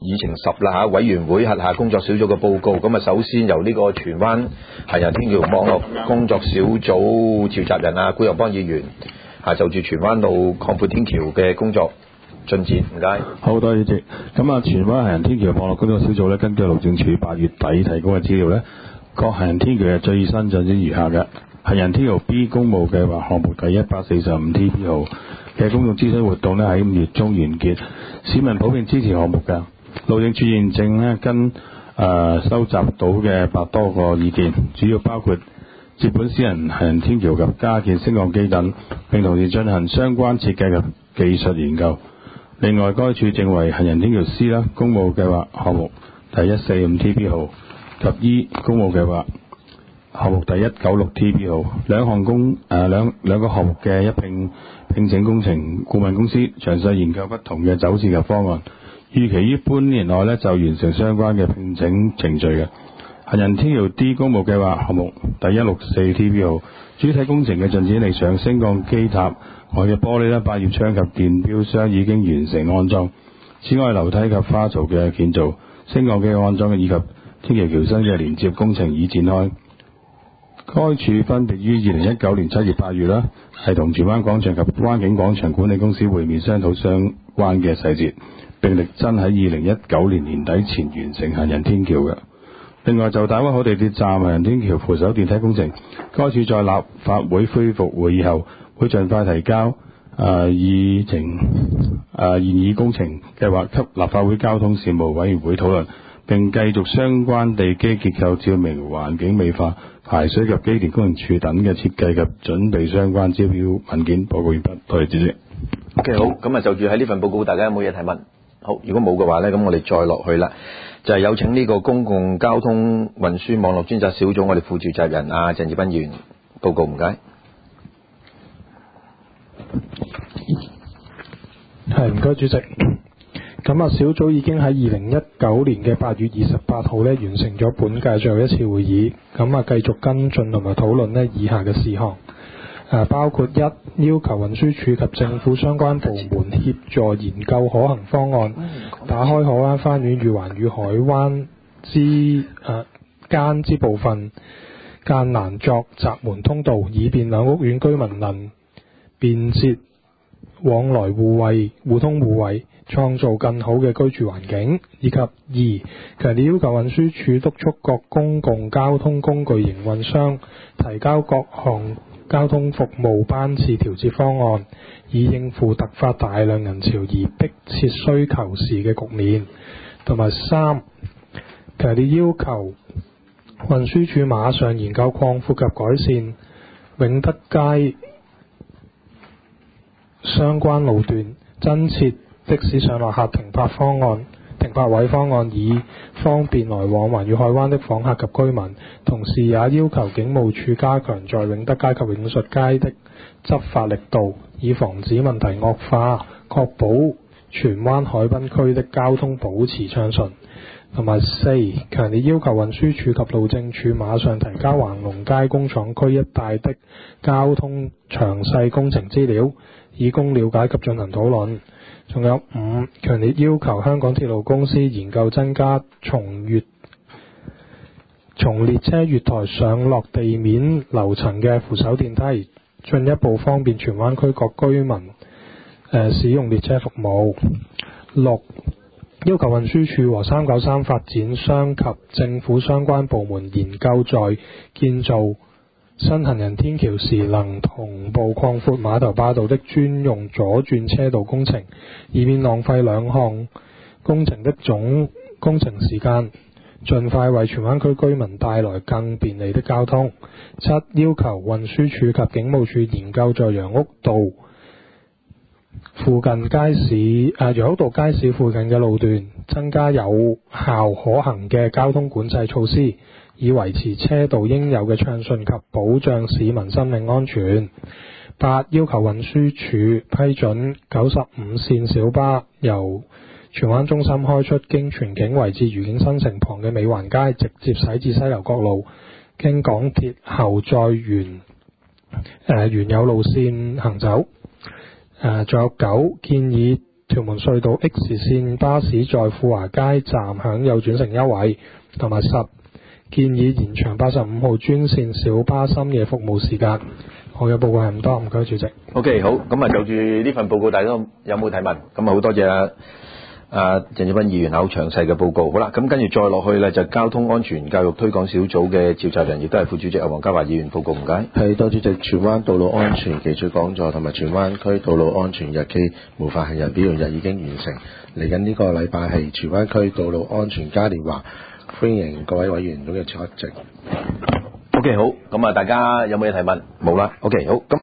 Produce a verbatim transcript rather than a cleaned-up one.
議程十啦嚇，委員會轄下工作小組嘅報告。咁啊，首先由呢個荃灣行人天橋網絡工作小組召集人啊，古友邦議員啊，就住荃灣路擴闊天橋嘅工作進展，唔該。 好多謝主席。咁啊，荃灣行人天橋網絡工作小組咧，根據路政署八月底提供嘅資料咧，各行人天橋嘅最新進展如下嘅。行人天橋 B 公務計劃項目第一百四十五 T P 號嘅公眾諮詢活動咧，喺五月中完結，市民普遍支持項目嘅。路政署現正咧跟誒、呃、收集到嘅百多個意見，主要包括接本私人行人天橋及加建升降機等，並同時進行相關設計及技術研究。另外，該處正為行人天橋 C 啦公務計劃項目第一四五 T P 號及 E 公務計劃項目第一九六 T P 號兩項公誒兩兩個項目嘅一併聘請工程顧問公司，詳細研究不同嘅走線及方案，預期於半年內咧就完成相關嘅聘請程序嘅。行人天橋 D 公務計劃項目第一六四 T P 號主體工程嘅進展理想，升降機塔外嘅玻璃咧、百葉窗及電錶箱已經完成安裝。此外，樓梯及花槽嘅建造、升降機安裝以及天橋橋身嘅連接工程已展開。該處分別於二零一九年七月、八月啦，係同荃灣廣場及灣景廣場管理公司會面商討相關嘅細節，並力爭喺二零一九年年底前完成行人天橋嘅。另外，就大灣口地鐵站行人天橋扶手電梯工程，該處在立法會恢復會議後，會盡快提交誒、呃、議程誒、呃、現議工程計劃給立法會交通事務委員會討論，並繼續相關地基結構照明、環境美化、排水及機電工程處等嘅設計及準備相關招標文件。報告完畢，多謝主席。 OK， 好，咁啊就住喺呢份報告，大家有冇嘢提問？好，如果冇嘅話咧，咁我哋再落去啦，就係、是、有請呢個公共交通運輸網絡專責小組我哋副召集人啊鄭志斌議員報告，唔該。 係，唔該主席。咁啊，小組已經喺二零一九年嘅八月二十八號咧完成咗本屆最後一次會議，咁啊繼續跟進同埋討論咧以下嘅事項。誒包括一，要求運輸署及政府相關部門協助研究可行方案，打開海灣花園御環與海灣之誒、呃、間之部分間欄作閘門通道，以便兩屋苑居民能便捷往來互惠、互通互惠，創造更好嘅居住環境。以及二，強烈要求運輸署督促各公共交通工具營運商提交各項交通服務班次調節方案，以應付突發大量人潮而迫切需求時嘅局面。同埋三，強烈要求運輸署馬上研究擴闊及改善永德街相關路段，增設的士上落客停泊方案、停泊位方案，以方便來往環宇海灣的訪客及居民。同時也要求警務處加強在永德街及永術街的執法力度，以防止問題惡化，確保荃灣海濱區的交通保持暢順。同埋四，強烈要求運輸署及路政署馬上提交橫龍街工廠區一帶的交通詳細工程資料，以供了解及進行討論。仲有五，強烈要求香港鐵路公司研究增加從月從列車月台上落地面樓層嘅扶手電梯，進一步方便荃灣區各居民、呃、使用列車服務。六，要求運輸署和三九三發展商及政府相關部門研究在建造新行人天橋時能同步擴闊碼頭壩道的專用左轉車道工程，以免浪費兩項工程的總工程時間，盡快為荃灣區居民帶來更便利的交通。七，要求運輸署及警務處研究在楊屋道附近街市誒楊屋道街市附近嘅路段增加有效可行嘅交通管制措施，以維持車道應有嘅暢順及保障市民生命安全。八，要求運輸署批准九十五線小巴由荃灣中心開出，經荃景圍至愉景新城旁嘅美環街，直接駛至西樓角路，經港鐵後再沿誒、呃、原有路線行走。誒、呃，仲有九，建議屯門隧道 X 線巴士在富華街站享有轉乘優惠，同埋十建議延長八十五號專線小巴深夜服務時間。我嘅報告係咁多，唔該主席。 OK， 好，咁啊就住呢份報告，大家有冇提問？咁啊好多謝啊啊鄭耀斌議員好詳細嘅報告。好啦，咁跟住再落去咧就交通安全教育推廣小組嘅召集人，亦都係副主席啊黃家華議員報告，唔該。 係，多主席，荃灣道路安全期最講座同埋荃灣區道路安全日期無法行人表揚日已經完成，嚟緊呢個禮拜係荃灣區道路安全嘉年華，歡迎各位委員踴躍出席。 OK， 好，咁啊大家有冇嘢提問？冇啦。OK， 好，咁。